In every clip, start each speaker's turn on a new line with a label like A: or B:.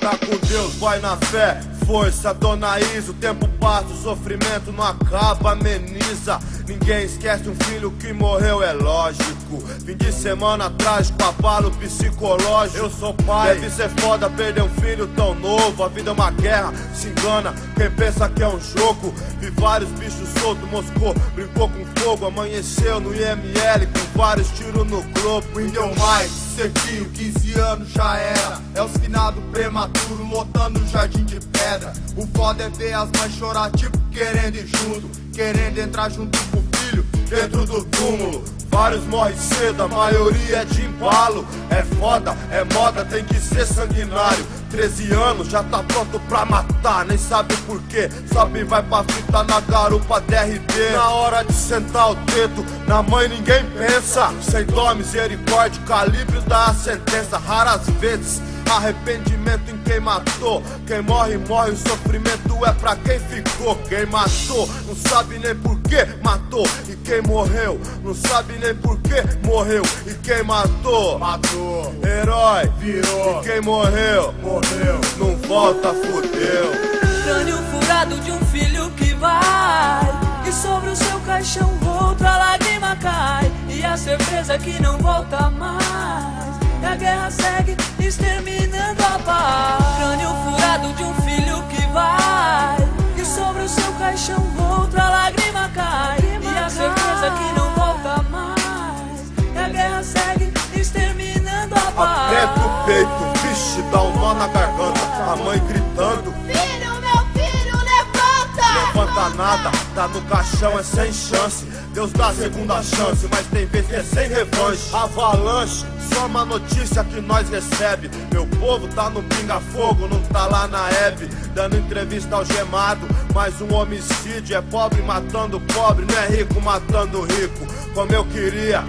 A: Fica com Deus, vai na fé, força, dona Isa. O tempo passa, o sofrimento não acaba, ameniza. Ninguém esquece um filho que morreu, é lógico. Fim de semana trágico, abalo psicológico. Eu sou pai, deve ser foda perder um filho tão novo. A vida é uma guerra, se engana quem pensa que é um jogo. Vi vários bichos soltos, moscou, brincou com fogo. Amanheceu no IML com vários tiros no globo.
B: Window mais, certinho, 15 anos já era. É os finados prematuro lotando o jardim de pedra. O foda é ver as mães chorar tipo querendo ir junto, querendo entrar junto com o filho dentro do túmulo.
A: Vários morrem cedo, a maioria é de embalo. É foda, é moda, tem que ser sanguinário. 13 anos, já tá pronto pra matar, nem sabe por quê. Sobe e vai pra fita na garupa DRD. Na hora de sentar o dedo, na mãe ninguém pensa. Sem dó, misericórdia, calibre dá a sentença. Raras vezes arrependimento em quem matou. Quem morre, morre, o sofrimento é pra quem ficou. Quem matou, não sabe nem por que matou. E quem morreu, não sabe nem por que morreu. E quem matou,
B: matou.
A: Herói,
B: virou.
A: E quem morreu,
B: morreu.
A: Não volta, fudeu.
C: Crânio furado de um filho que vai, e sobre o seu caixão outra lágrima cai. E a certeza que não volta mais. E a guerra segue, exterminando a paz. Crânio furado de um filho que vai, e sobre o seu caixão outra lágrima cai. E a certeza que não volta mais. E a guerra segue, exterminando a paz.
A: Aperta o peito, vixe, dá um nó na garganta. A mãe gritando:
D: filho, meu filho, levanta!
A: Levanta nada, tá no caixão, é sem chance. Deus dá segunda chance, mas tem vezes que é sem revanche. Avalanche, só uma notícia que nós recebe. Meu povo tá no pinga-fogo, não tá lá na Hebe. Dando entrevista algemado, mais um homicídio. É pobre matando pobre, não é rico matando rico. Como eu queria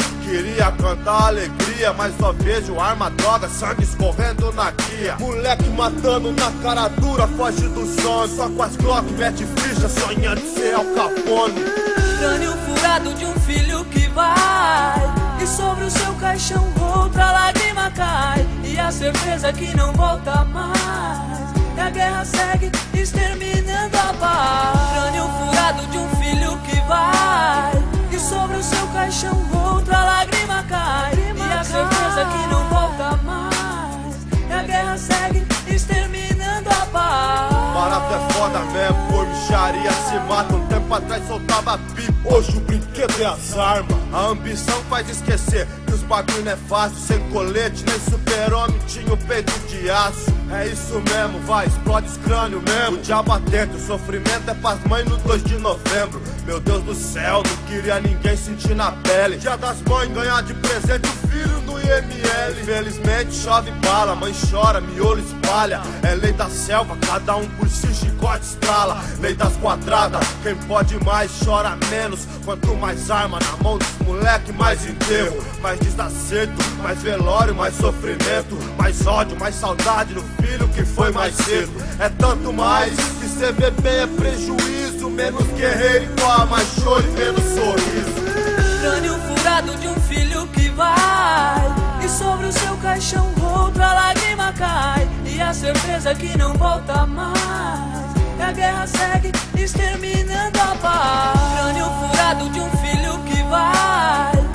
A: cantar alegria, mas só vejo arma, droga, sangue escorrendo na guia. Moleque matando na cara dura, foge do sonho. Só com as Glock mete ficha, sonhando de ser Al Capone.
C: Crânio furado de um filho que vai, e sobre o seu caixão outra lágrima cai. E a certeza que não volta mais. E a guerra segue, exterminando a paz. Crânio furado de um filho que vai, e sobre o seu caixão outra lágrima cai. E a certeza que não volta mais. E a guerra segue, exterminando a paz.
A: Barato é foda mesmo, por bicharia se mata. Um tempo atrás soltava pipa, hoje o brinquedo é as armas. A ambição faz esquecer que os bagulho não é fácil. Sem colete, nem super-homem tinha o peito de aço. É isso mesmo, vai, explode os crânios mesmo. O diabo atento, o sofrimento é pras mães no 2 de novembro. Meu Deus do céu, não queria ninguém sentir na pele. Dia das mães, ganhar de presente o filho no IML. Infelizmente chove bala, mãe chora, miolo espalha. É lei da selva, cada um por si, chicote estrala. Lei das quadradas, quem pode mais chora menos. Quanto mais arma na mão dos moleque, mais enterro. Mais desacerto, mais velório, mais sofrimento. Mais ódio, mais saudade do filho que foi mais cedo. É tanto mais que cê vê bem é prejuízo. Menos guerreiro igual a mais choro e menos sorriso.
C: Crânio furado de um filho que vai, e sobre o seu caixão outra lágrima cai. E a certeza que não volta mais. E a guerra segue, exterminando a paz. Crânio furado de um filho que vai,